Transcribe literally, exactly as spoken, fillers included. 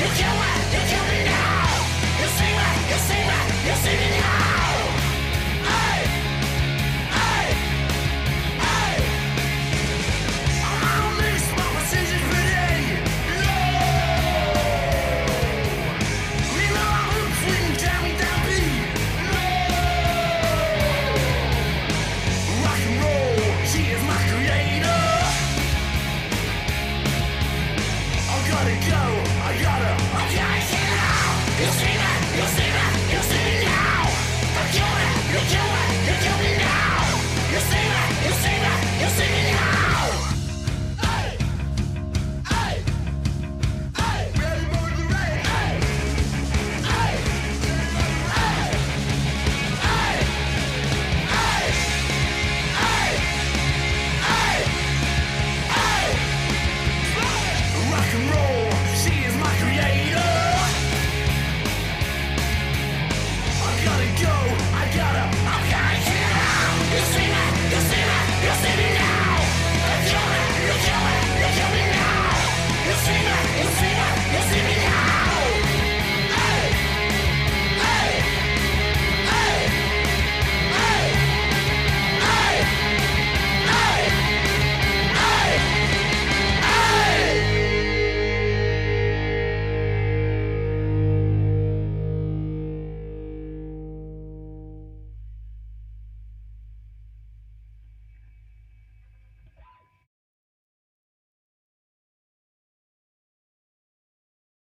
kill me, you kill me now. You see me, you see me, you see me now. Hey, hey, hey. I'll miss my precision today. No. Me know I'm hoop swing, jamming down beat. No. Rock and roll, she is my creator. I gotta go, I gotta, I gotta get out. You see me, you see me.